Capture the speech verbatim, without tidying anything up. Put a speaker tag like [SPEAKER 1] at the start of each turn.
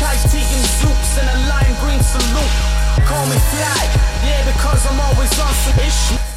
[SPEAKER 1] Iced tea and Zoops and a lime green salute. Call me fly, yeah, because I'm always on some ish.